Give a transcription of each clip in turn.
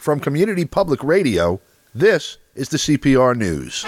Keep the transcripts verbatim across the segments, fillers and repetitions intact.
From Community Public Radio, this is the C P R News.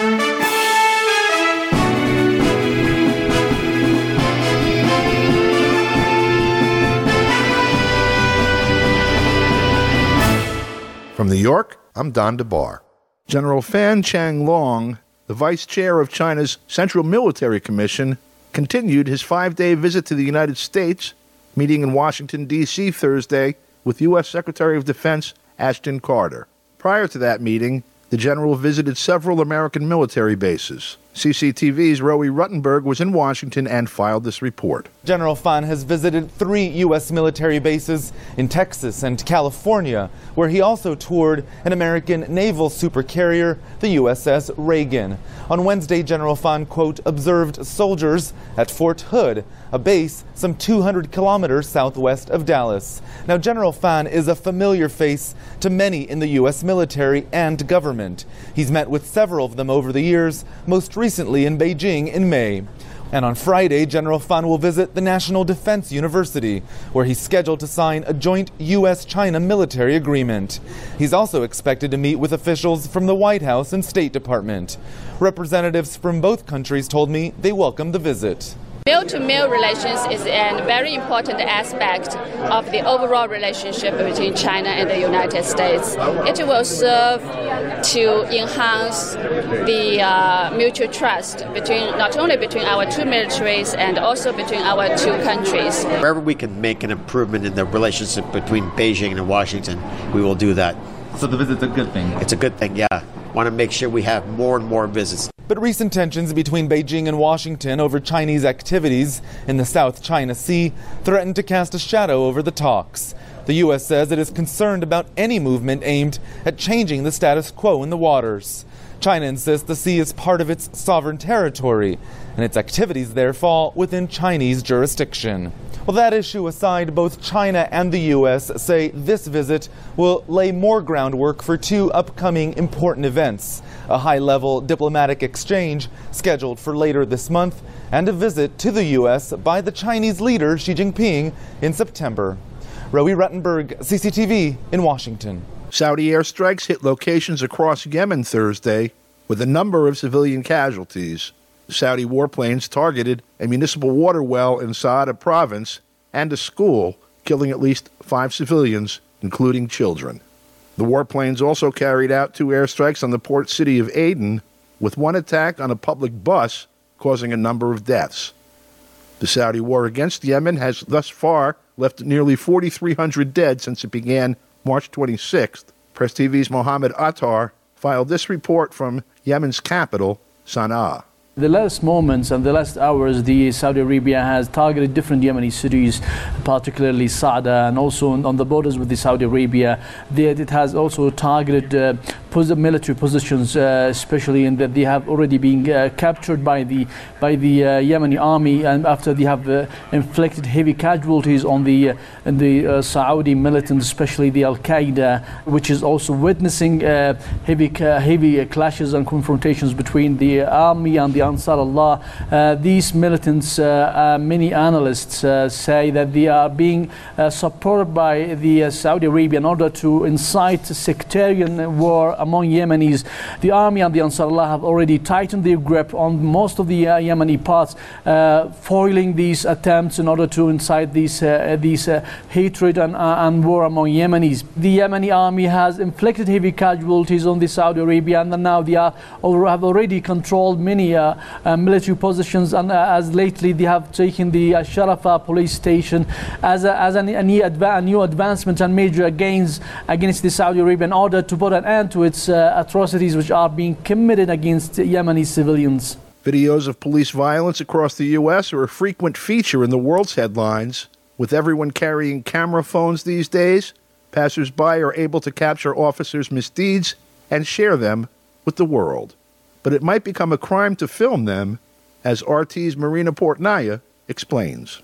From New York, I'm Don DeBar. General Fan Changlong, the vice chair of China's Central Military Commission, continued his five-day visit to the United States, meeting in Washington, D C Thursday with U S Secretary of Defense Ashton Carter. Prior to that meeting, the general visited several American military bases. C C T V's Rowie Ruttenberg was in Washington and filed this report. General Fan has visited three U S military bases in Texas and California, where he also toured an American naval supercarrier, the U S S Reagan. On Wednesday, General Fan, quote, observed soldiers at Fort Hood, a base some two hundred kilometers southwest of Dallas. Now, General Fan is a familiar face to many in the U S military and government. He's met with several of them over the years, most recently in Beijing in May. And on Friday, General Fan will visit the National Defense University, where he's scheduled to sign a joint U S China military agreement. He's also expected to meet with officials from the White House and State Department. Representatives from both countries told me they welcomed the visit. Male-to-male relations is a very important aspect of the overall relationship between China and the United States. It will serve to enhance the uh, mutual trust between not only between our two militaries and also between our two countries. Wherever we can make an improvement in the relationship between Beijing and Washington, we will do that. So the visit's a good thing? It's a good thing, yeah. Want to make sure we have more and more visits. But recent tensions between Beijing and Washington over Chinese activities in the South China Sea threaten to cast a shadow over the talks. The U S says it is concerned about any movement aimed at changing the status quo in the waters. China insists the sea is part of its sovereign territory, and its activities there fall within Chinese jurisdiction. Well, that issue aside, both China and the U S say this visit will lay more groundwork for two upcoming important events: a high-level diplomatic exchange scheduled for later this month, and a visit to the U S by the Chinese leader Xi Jinping in September. Rowie Ruttenberg, C C T V in Washington. Saudi airstrikes hit locations across Yemen Thursday with a number of civilian casualties. Saudi warplanes targeted a municipal water well in Saada province and a school, killing at least five civilians, including children. The warplanes also carried out two airstrikes on the port city of Aden, with one attack on a public bus causing a number of deaths. The Saudi war against Yemen has thus far left nearly four thousand three hundred dead since it began March twenty-sixth. Press T V's Mohammed Attar filed this report from Yemen's capital, Sana'a. The last moments and the last hours, the Saudi Arabia has targeted different Yemeni cities, particularly Saada, and also on, on the borders with the Saudi Arabia. They, it has also targeted uh, pos- military positions, uh, especially in that they have already been uh, captured by the by the uh, Yemeni army, and after they have uh, inflicted heavy casualties on the uh, the uh, Saudi militants, especially the Al Qaeda, which is also witnessing uh, heavy uh, heavy clashes and confrontations between the army and the Ansar Allah. Uh, these militants, uh, uh, many analysts uh, say that they are being uh, supported by the uh, Saudi Arabia in order to incite sectarian war among Yemenis. The army and the Ansar Allah have already tightened their grip on most of the uh, Yemeni parts, uh, foiling these attempts in order to incite these, uh, these uh, hatred and, uh, and war among Yemenis. The Yemeni army has inflicted heavy casualties on the Saudi Arabia, and now they are, or have already controlled many uh, Uh, military positions, and uh, as lately they have taken the uh, Sharafa police station as a, as a, a, new adva- a new advancement and major gains against the Saudi Arabia in order to put an end to its uh, atrocities which are being committed against Yemeni civilians. Videos of police violence across the U S are a frequent feature in the world's headlines. With everyone carrying camera phones these days, passers-by are able to capture officers' misdeeds and share them with the world. But it might become a crime to film them, as R T's Marina Portnaya explains.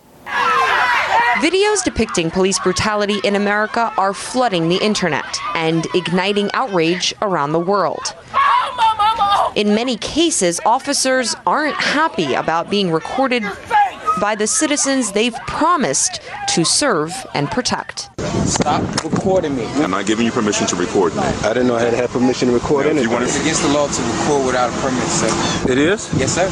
Videos depicting police brutality in America are flooding the internet and igniting outrage around the world. In many cases, officers aren't happy about being recorded by the citizens they've promised to serve and protect. Stop recording me. I'm not giving you permission to record me. I didn't know I had to have permission to record Now, anything. you It's against the law to record without a permit, sir. It is? Yes, sir.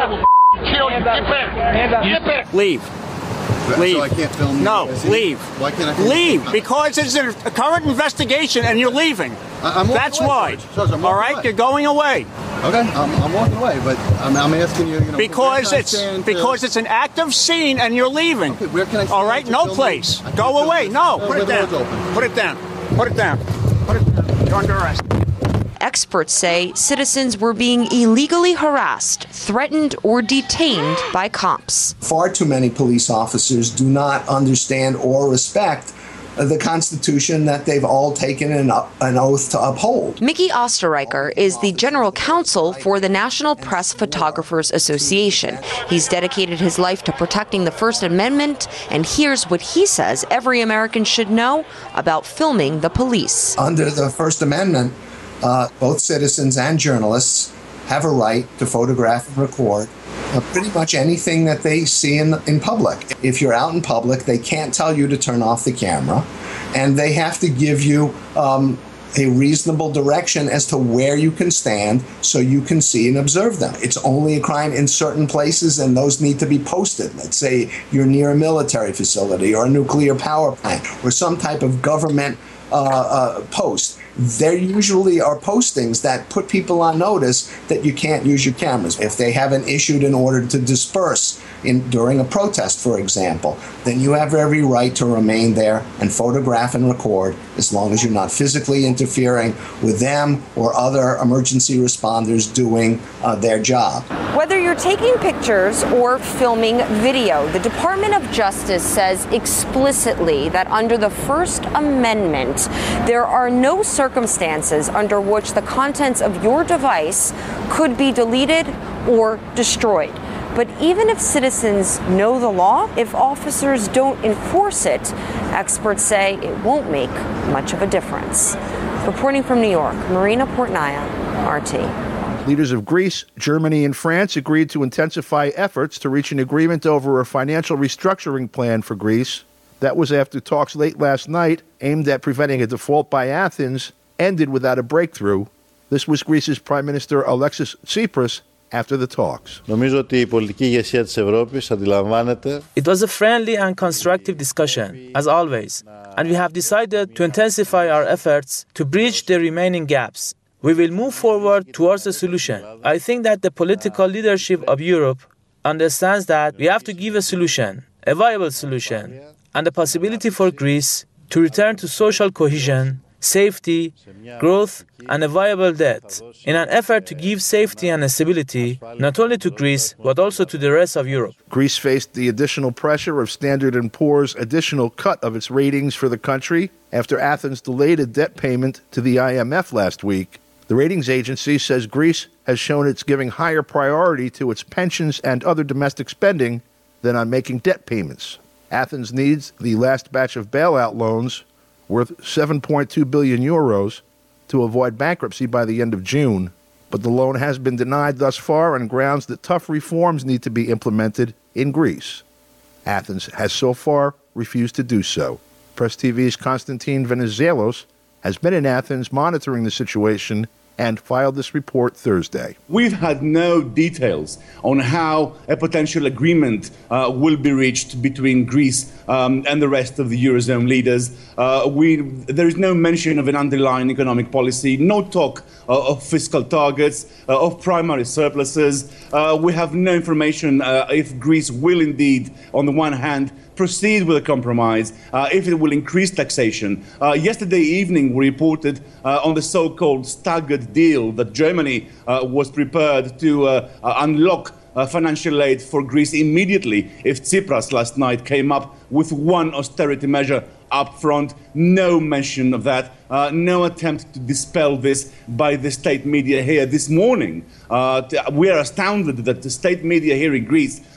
Leave. Leave. So I can't film you. No, leave. Why can't I film Leave, you? because it's a current investigation and you're leaving. I- I'm walking That's away, why. George. George, I'm All walking right, away. you're going away. Okay, I'm, I'm walking away, but I'm, I'm asking you, you know, Because where it's can I stand because to, it's an active scene and you're leaving. Okay, where can I All stand right, to no film place. you? I can't Go film away. this. No, No, put the it down. door's open. Put it down. Put it down. Put it down. You're under arrest. Experts say citizens were being illegally harassed, threatened, or detained by cops. Far too many police officers do not understand or respect the Constitution that they've all taken an, an oath to uphold. Mickey Osterreicher is the general counsel for the National Press Photographers Association. He's dedicated his life to protecting the First Amendment, and here's what he says every American should know about filming the police. Under the First Amendment, uh, both citizens and journalists have a right to photograph and record uh, pretty much anything that they see in, in public. If you're out in public, they can't tell you to turn off the camera, and they have to give you um, a reasonable direction as to where you can stand so you can see and observe them. It's only a crime in certain places, and those need to be posted. Let's say you're near a military facility or a nuclear power plant or some type of government uh, uh, post. There usually are postings that put people on notice that you can't use your cameras. If they haven't issued an order to disperse in during a protest, for example, then you have every right to remain there and photograph and record as long as you're not physically interfering with them or other emergency responders doing uh, their job. Whether you're taking pictures or filming video, the Department of Justice says explicitly that under the First Amendment, there are no circumstances under which the contents of your device could be deleted or destroyed. But even if citizens know the law, if officers don't enforce it, experts say it won't make much of a difference. Reporting from New York, Marina Portnaya, R T. Leaders of Greece, Germany, and France agreed to intensify efforts to reach an agreement over a financial restructuring plan for Greece. That was after talks late last night aimed at preventing a default by Athens ended without a breakthrough. This was Greece's Prime Minister Alexis Tsipras after the talks. Νομίζω ότι η πολιτική ηγεσία της Ευρώπης αντιλαμβάνεται. It was a friendly and constructive discussion, as always, and we have decided to intensify our efforts to bridge the remaining gaps. We will move forward towards a solution. I think that the political leadership of Europe understands that we have to give a solution, a viable solution, and the possibility for Greece to return to social cohesion, safety, growth, and a viable debt, in an effort to give safety and stability not only to Greece, but also to the rest of Europe. Greece faced the additional pressure of Standard and Poor's additional cut of its ratings for the country after Athens delayed a debt payment to the I M F last week. The ratings agency says Greece has shown it's giving higher priority to its pensions and other domestic spending than on making debt payments. Athens needs the last batch of bailout loans worth seven point two billion euros to avoid bankruptcy by the end of June. But the loan has been denied thus far on grounds that tough reforms need to be implemented in Greece. Athens has so far refused to do so. Press T V's Konstantin Venizelos has been in Athens monitoring the situation and filed this report Thursday. We've had no details on how a potential agreement uh, will be reached between Greece um, and the rest of the Eurozone leaders. Uh, we, there is no mention of an underlying economic policy, no talk uh, of fiscal targets, uh, of primary surpluses. Uh, we have no information uh, if Greece will indeed, on the one hand, proceed with a compromise, uh, if it will increase taxation. Uh, yesterday evening, we reported uh, on the so-called staggered deal that Germany uh, was prepared to uh, uh, unlock uh, financial aid for Greece immediately if Tsipras last night came up with one austerity measure up front. No mention of that, uh, no attempt to dispel this by the state media here this morning. Uh, we are astounded that the state media here in Greece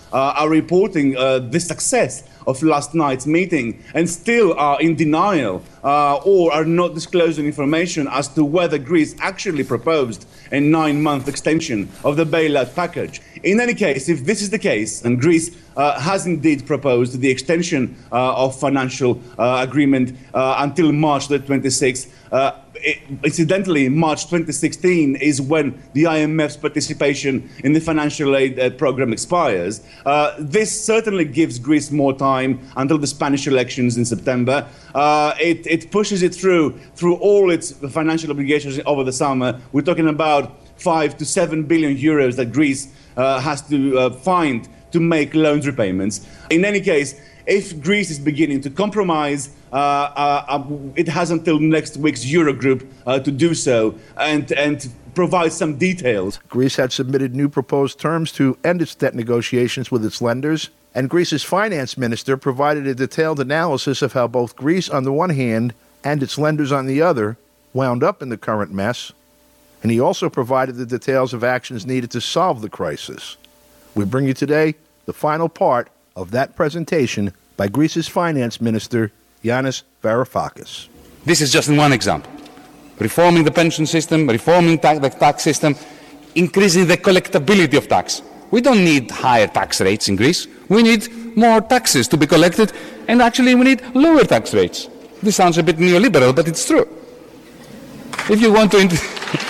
uh, are reporting uh, the success of last night's meeting and still are in denial uh, or are not disclosing information as to whether Greece actually proposed a nine-month extension of the bailout package. In any case, if this is the case, and Greece uh, has indeed proposed the extension uh, of financial uh, agreement uh, until March the twenty-sixth, uh, It, incidentally, March twenty sixteen is when the I M F's participation in the financial aid uh, program expires. Uh, this certainly gives Greece more time until the Spanish elections in September. Uh, it, it pushes it through through all its financial obligations over the summer. We're talking about five to seven billion euros that Greece uh, has to uh, find to make loan repayments. In any case, if Greece is beginning to compromise, uh, uh, uh, it has until next week's Eurogroup uh, to do so and, and provide some details. Greece had submitted new proposed terms to end its debt negotiations with its lenders, and Greece's finance minister provided a detailed analysis of how both Greece on the one hand and its lenders on the other wound up in the current mess, and he also provided the details of actions needed to solve the crisis. We bring you today the final part of that presentation by Greece's finance minister, Yanis Varoufakis. This is just one example. Reforming the pension system, reforming ta- the tax system, increasing the collectability of tax. We don't need higher tax rates in Greece. We need more taxes to be collected, and actually we need lower tax rates. This sounds a bit neoliberal, but it's true. If you want to... Int-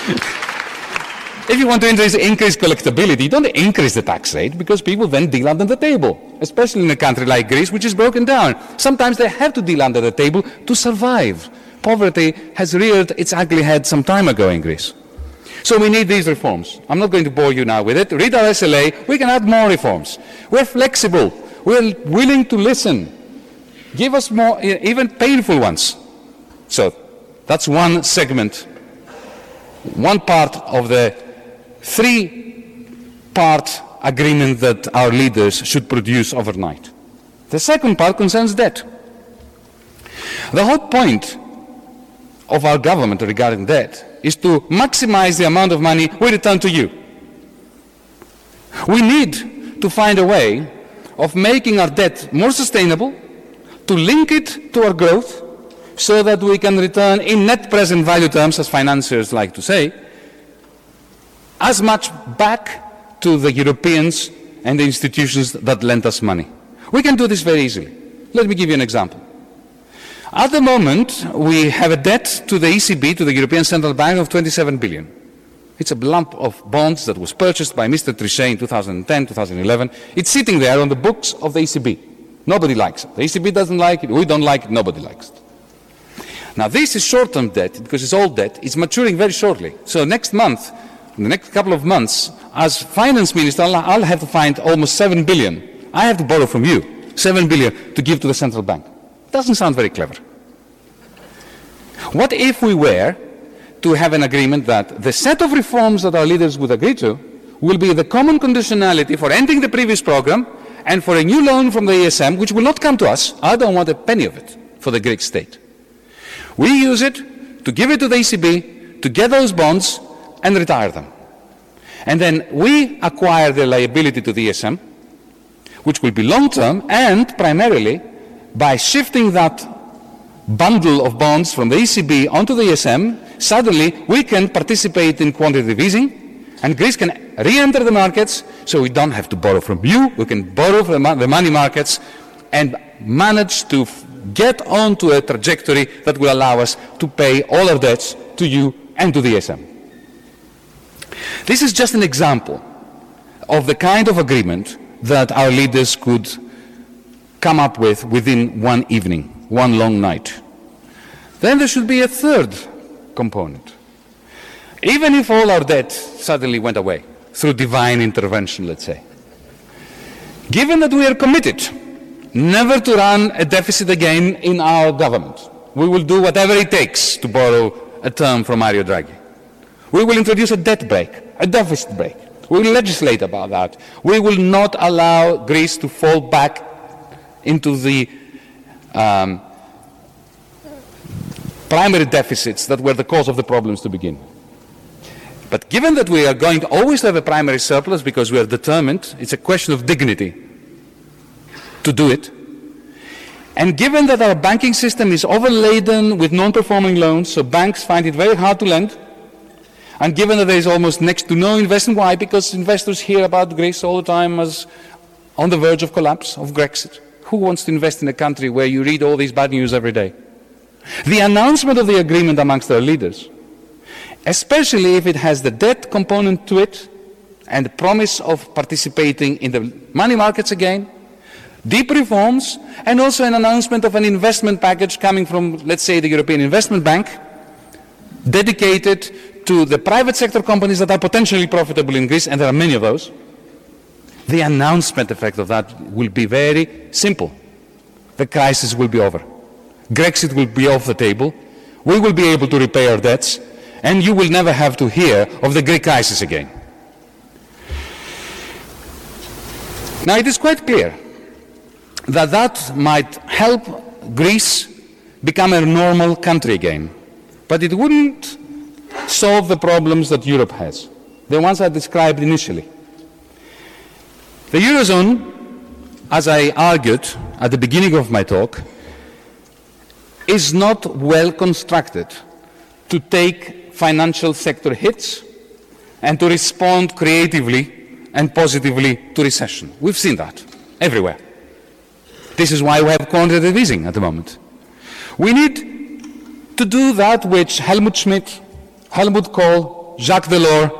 If you want to increase, increase collectability, you don't increase the tax rate because people then deal under the table, especially in a country like Greece, which is broken down. Sometimes they have to deal under the table to survive. Poverty has reared its ugly head some time ago in Greece. So we need these reforms. I'm not going to bore you now with it. Read our S L A. We can add more reforms. We're flexible. We're willing to listen. Give us more, even painful ones. So that's one segment, one part of the three-part agreement that our leaders should produce overnight. The second part concerns debt. The whole point of our government regarding debt is to maximize the amount of money we return to you. We need to find a way of making our debt more sustainable, to link it to our growth, so that we can return in net present value terms, as financiers like to say, as much back to the Europeans and the institutions that lend us money. We can do this very easily. Let me give you an example. At the moment, we have a debt to the E C B, to the European Central Bank, of twenty-seven billion. It's a lump of bonds that was purchased by Mister Trichet in two thousand ten, two thousand eleven. It's sitting there on the books of the E C B. Nobody likes it. The E C B doesn't like it, we don't like it, nobody likes it. Now, this is short-term debt, because it's old debt. It's maturing very shortly. So next month, in the next couple of months, as finance minister, I'll, I'll have to find almost seven billion. I have to borrow from you seven billion to give to the central bank. Doesn't sound very clever. What if we were to have an agreement that the set of reforms that our leaders would agree to will be the common conditionality for ending the previous program and for a new loan from the E S M, which will not come to us? I don't want a penny of it for the Greek state. We use it to give it to the E C B, to get those bonds and retire them. And then we acquire the liability to the E S M, which will be long-term, and primarily by shifting that bundle of bonds from the E C B onto the E S M, suddenly we can participate in quantitative easing, and Greece can re-enter the markets, so we don't have to borrow from you. We can borrow from the money markets and manage to get onto a trajectory that will allow us to pay all our debts to you and to the E S M. This is just an example of the kind of agreement that our leaders could come up with within one evening, one long night. Then there should be a third component. Even if all our debt suddenly went away, through divine intervention, let's say, given that we are committed never to run a deficit again in our government, we will do whatever it takes, to borrow a term from Mario Draghi. We will introduce a debt brake, a deficit brake. We will legislate about that. We will not allow Greece to fall back into the um, primary deficits that were the cause of the problems to begin. But given that we are going to always have a primary surplus because we are determined, it's a question of dignity to do it. And given that our banking system is overladen with non-performing loans, so banks find it very hard to lend, and given that there is almost next to no investment, why? Because investors hear about Greece all the time as on the verge of collapse, of Grexit. Who wants to invest in a country where you read all these bad news every day? The announcement of the agreement amongst our leaders, especially if it has the debt component to it and the promise of participating in the money markets again, deep reforms, and also an announcement of an investment package coming from, let's say, the European Investment Bank, dedicated to the private sector companies that are potentially profitable in Greece, and there are many of those. The announcement effect of that will be very simple. The crisis will be over. Grexit will be off the table. We will be able to repay our debts, and you will never have to hear of the Greek crisis again. Now, it is quite clear that that might help Greece become a normal country again, but it wouldn't solve the problems that Europe has, the ones I described initially. The Eurozone, as I argued at the beginning of my talk, is not well constructed to take financial sector hits and to respond creatively and positively to recession. We've seen that everywhere. This is why we have quantitative easing at the moment. We need to do that which Helmut Schmidt, Helmut Kohl, Jacques Delors,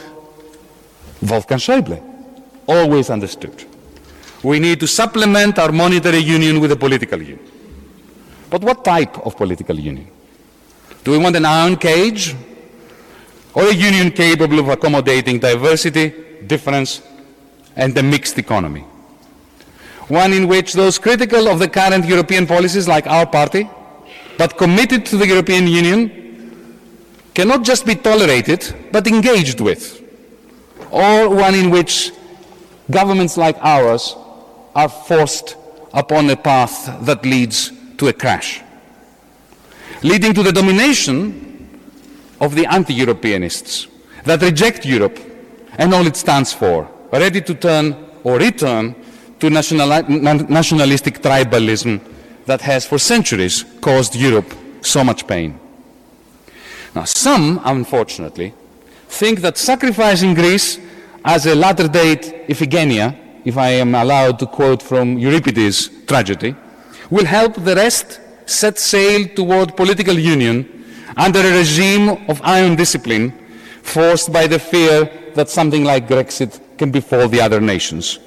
Wolfgang Schäuble always understood. We need to supplement our monetary union with a political union. But what type of political union? Do we want an iron cage or a union capable of accommodating diversity, difference, and a mixed economy? One in which those critical of the current European policies, like our party, but committed to the European Union, cannot just be tolerated, but engaged with. Or one in which governments like ours are forced upon a path that leads to a crash, leading to the domination of the anti-Europeanists that reject Europe and all it stands for, ready to turn or return to national, nationalistic tribalism that has for centuries caused Europe so much pain. Now, some, unfortunately, think that sacrificing Greece as a latter-date Iphigenia, if I am allowed to quote from Euripides' tragedy, will help the rest set sail toward political union under a regime of iron discipline forced by the fear that something like Grexit can befall the other nations.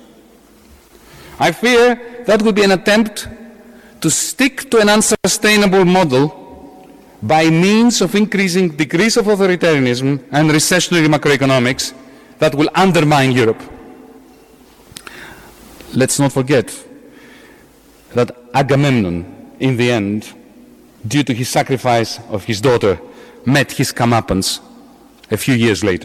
I fear that would be an attempt to stick to an unsustainable model by means of increasing degrees of authoritarianism and recessionary macroeconomics that will undermine Europe. Let's not forget that Agamemnon, in the end, due to his sacrifice of his daughter, met his comeuppance a few years later.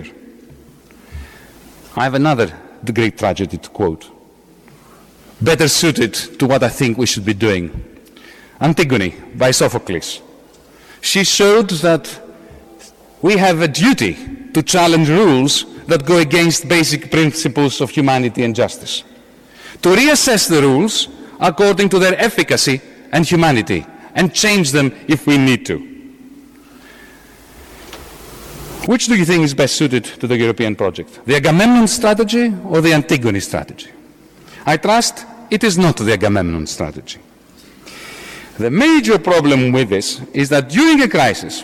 I have another Greek tragedy to quote, better suited to what I think we should be doing. Antigone, by Sophocles. She showed that we have a duty to challenge rules that go against basic principles of humanity and justice, to reassess the rules according to their efficacy and humanity, and change them if we need to. Which do you think is best suited to the European project? The Agamemnon strategy or the Antigone strategy? I trust it is not the Agamemnon strategy. The major problem with this is that during a crisis,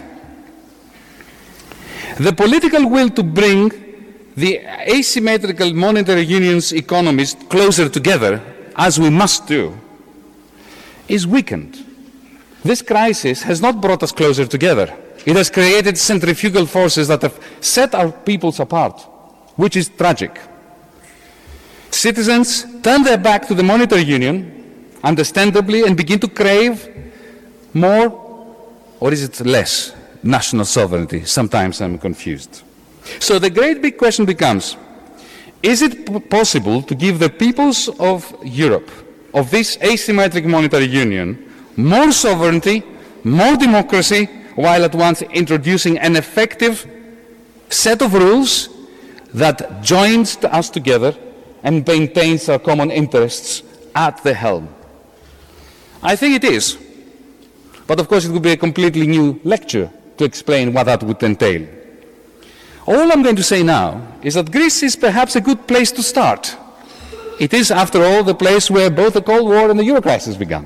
the political will to bring the asymmetrical monetary union's economies closer together, as we must do, is weakened. This crisis has not brought us closer together. It has created centrifugal forces that have set our peoples apart, which is tragic. Citizens turn their back to the monetary union, understandably, and begin to crave more, or is it less, national sovereignty? Sometimes I'm confused. So the great big question becomes, is it p- possible to give the peoples of Europe, of this asymmetric monetary union, more sovereignty, more democracy, while at once introducing an effective set of rules that joins us together and maintains our common interests at the helm? I think it is. But of course it would be a completely new lecture to explain what that would entail. All I'm going to say now is that Greece is perhaps a good place to start. It is, after all, the place where both the Cold War and the Euro crisis began.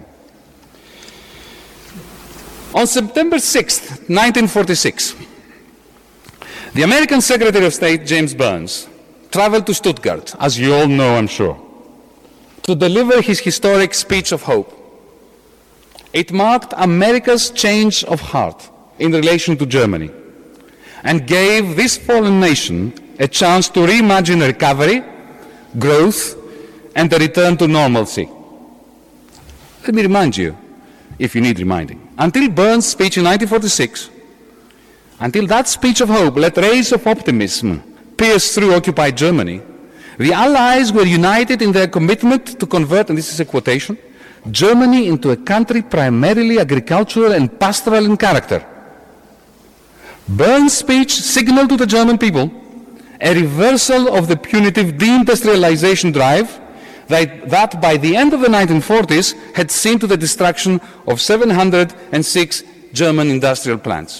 On September sixth, nineteen forty-six, the American Secretary of State, James Burns, traveled to Stuttgart, as you all know, I'm sure, to deliver his historic speech of hope. It marked America's change of heart in relation to Germany and gave this fallen nation a chance to reimagine recovery, growth, and a return to normalcy. Let me remind you, if you need reminding, until Burns' speech in nineteen forty-six, until that speech of hope let rays of optimism pierce through occupied Germany, the Allies were united in their commitment to convert, and this is a quotation, Germany into a country primarily agricultural and pastoral in character. Burns' speech signaled to the German people a reversal of the punitive deindustrialization drive that, that by the end of the nineteen forties had seen to the destruction of seven hundred six German industrial plants.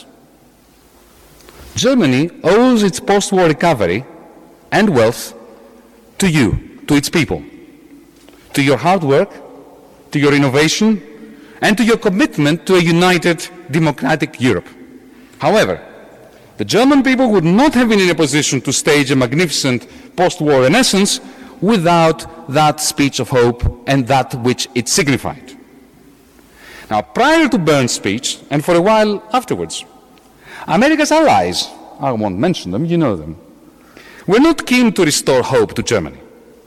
Germany owes its post-war recovery and wealth to you, to its people, to your hard work, to your innovation, and to your commitment to a united democratic Europe. However, the German people would not have been in a position to stage a magnificent post-war renaissance without that speech of hope and that which it signified. Now, prior to Burns' speech, and for a while afterwards, America's allies, I won't mention them, you know them, were not keen to restore hope to Germany.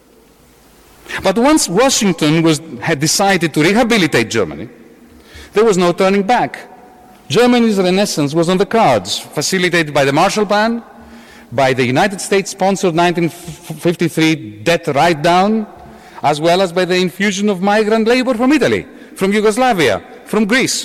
But once Washington was, had decided to rehabilitate Germany, there was no turning back. Germany's renaissance was on the cards, facilitated by the Marshall Plan, by the United States-sponsored nineteen fifty-three debt write-down, as well as by the infusion of migrant labor from Italy, from Yugoslavia, from Greece.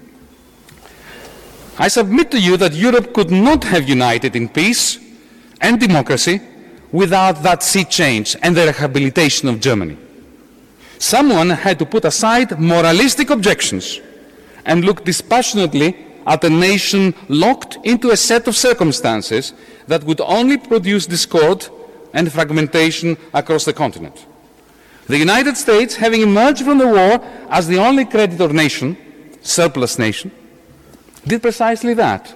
I submit to you that Europe could not have united in peace and democracy without that sea change and the rehabilitation of Germany. Someone had to put aside moralistic objections and look dispassionately at a nation locked into a set of circumstances that would only produce discord and fragmentation across the continent. The United States, having emerged from the war as the only creditor nation, surplus nation, did precisely that.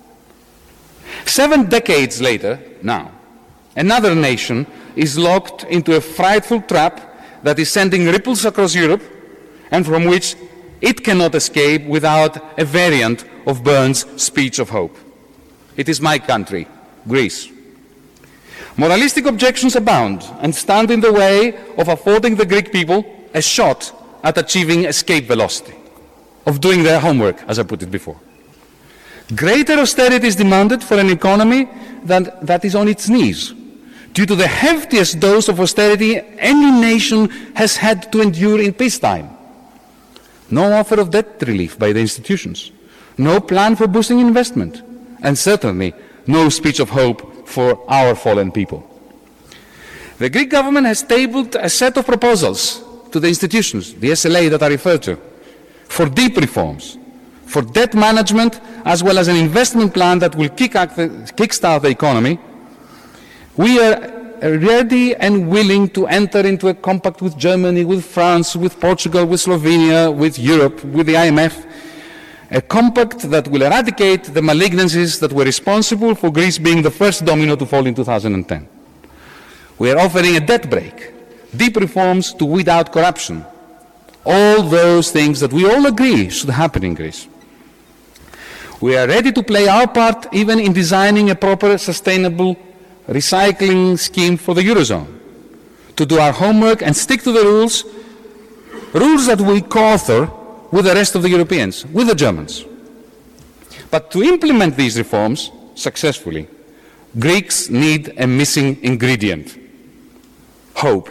Seven decades later, now, another nation is locked into a frightful trap that is sending ripples across Europe and from which it cannot escape without a variant of Burns' speech of hope. It is my country, Greece. Moralistic objections abound and stand in the way of affording the Greek people a shot at achieving escape velocity, of doing their homework, as I put it before. Greater austerity is demanded for an economy that, that is on its knees, due to the heftiest dose of austerity any nation has had to endure in peacetime. No offer of debt relief by the institutions, no plan for boosting investment, and certainly no speech of hope for our fallen people. The Greek government has tabled a set of proposals to the institutions, the S L A that I referred to, for deep reforms, for debt management, as well as an investment plan that will kick-start the economy. We are ready and willing to enter into a compact with Germany, with France, with Portugal, with Slovenia, with Europe, with the I M F, a compact that will eradicate the malignancies that were responsible for Greece being the first domino to fall in two thousand ten. We are offering a debt break, deep reforms to weed out corruption, all those things that we all agree should happen in Greece. We are ready to play our part even in designing a proper, sustainable recycling scheme for the Eurozone, to do our homework and stick to the rules, rules that we co-author with the rest of the Europeans, with the Germans. But to implement these reforms successfully, Greeks need a missing ingredient: hope.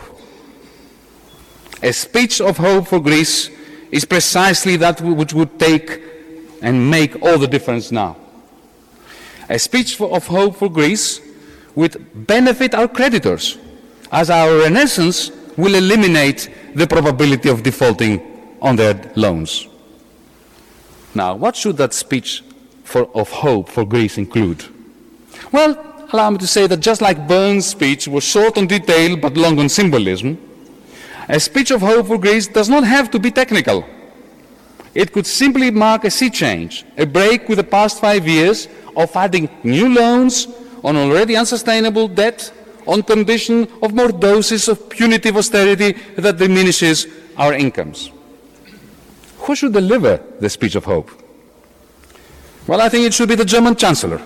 A speech of hope for Greece is precisely that which would take and make all the difference now. A speech of hope for Greece would benefit our creditors, as our renaissance will eliminate the probability of defaulting on their loans. Now, what should that speech for, of hope for Greece include? Well, allow me to say that just like Burns' speech was short on detail but long on symbolism, a speech of hope for Greece does not have to be technical. It could simply mark a sea change, a break with the past five years of adding new loans on already unsustainable debt on condition of more doses of punitive austerity that diminishes our incomes. Who should deliver the speech of hope? Well, I think it should be the German Chancellor.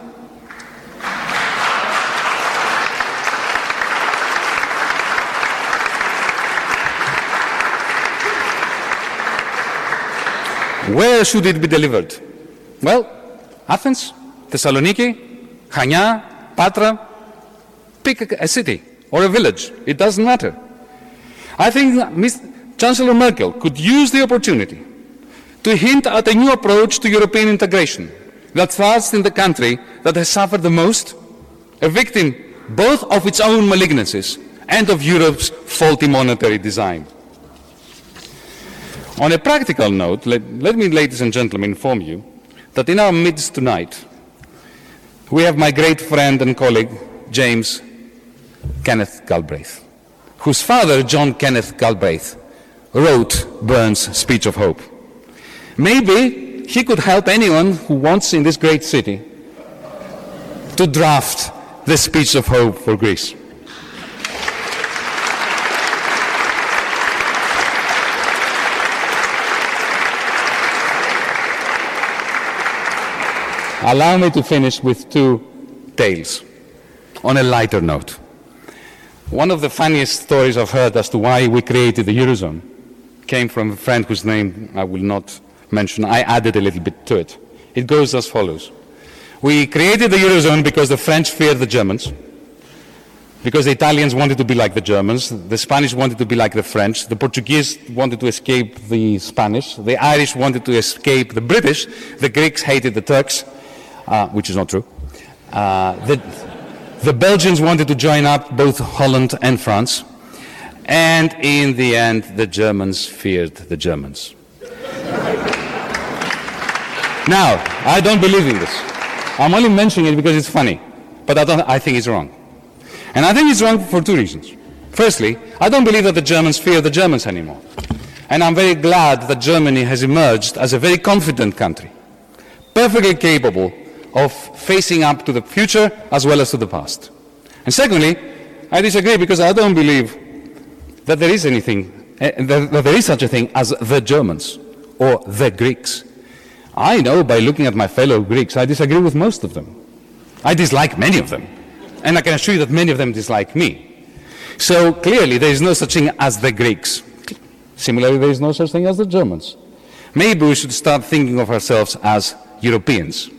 Where should it be delivered? Well, Athens, Thessaloniki, Chania, Patra, pick a city or a village. It doesn't matter. I think Miz Chancellor Merkel could use the opportunity to hint at a new approach to European integration that starts in the country that has suffered the most, a victim both of its own malignancies and of Europe's faulty monetary design. On a practical note, let, let me, ladies and gentlemen, inform you that in our midst tonight, we have my great friend and colleague, James Kenneth Galbraith, whose father, John Kenneth Galbraith, wrote Burns' Speech of Hope. Maybe he could help anyone who wants in this great city to draft the Speech of Hope for Greece. Allow me to finish with two tales on a lighter note. One of the funniest stories I've heard as to why we created the Eurozone came from a friend whose name I will not mention. I added a little bit to it. It goes as follows. We created the Eurozone because the French feared the Germans, because the Italians wanted to be like the Germans, the Spanish wanted to be like the French, the Portuguese wanted to escape the Spanish, the Irish wanted to escape the British, the Greeks hated the Turks, uh, which is not true. Uh, the, the Belgians wanted to join up both Holland and France, and in the end, the Germans feared the Germans. Now, I don't believe in this. I'm only mentioning it because it's funny, but I, don't, I think it's wrong. And I think it's wrong for two reasons. Firstly, I don't believe that the Germans fear the Germans anymore. And I'm very glad that Germany has emerged as a very confident country, perfectly capable of facing up to the future as well as to the past. And secondly, I disagree because I don't believe that there is anything, uh, that, that there is such a thing as the Germans or the Greeks. I know by looking at my fellow Greeks, I disagree with most of them. I dislike many of them. And I can assure you that many of them dislike me. So clearly there is no such thing as the Greeks. Similarly, there is no such thing as the Germans. Maybe we should start thinking of ourselves as Europeans.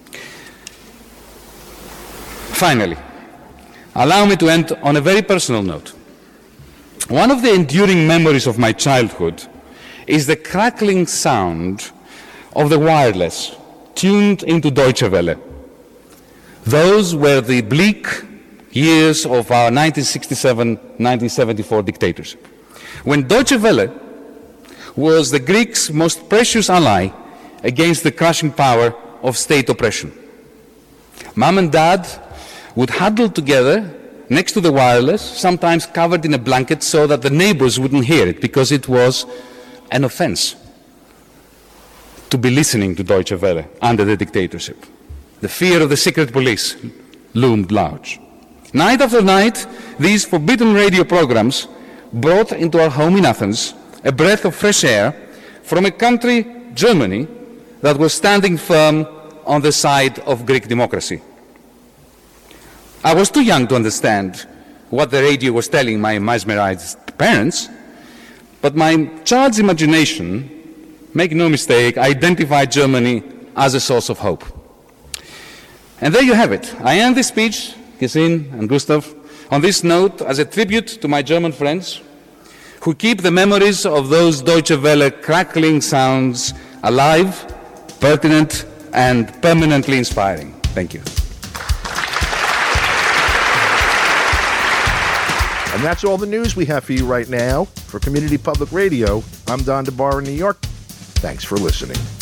Finally, allow me to end on a very personal note. One of the enduring memories of my childhood is the crackling sound of the wireless tuned into Deutsche Welle. Those were the bleak years of our nineteen sixty-seven nineteen seventy-four dictatorship, when Deutsche Welle was the Greeks' most precious ally against the crushing power of state oppression. Mom and Dad would huddle together next to the wireless, sometimes covered in a blanket so that the neighbors wouldn't hear it, because it was an offense to be listening to Deutsche Welle under the dictatorship. The fear of the secret police loomed large. Night after night, these forbidden radio programs brought into our home in Athens a breath of fresh air from a country, Germany, that was standing firm on the side of Greek democracy. I was too young to understand what the radio was telling my mesmerized parents, but my child's imagination, make no mistake, identified Germany as a source of hope. And there you have it. I end this speech, Gesine and Gustav, on this note as a tribute to my German friends who keep the memories of those Deutsche Welle crackling sounds alive, pertinent, and permanently inspiring. Thank you. And that's all the news we have for you right now. For Community Public Radio, I'm Don DeBar in New York. Thanks for listening.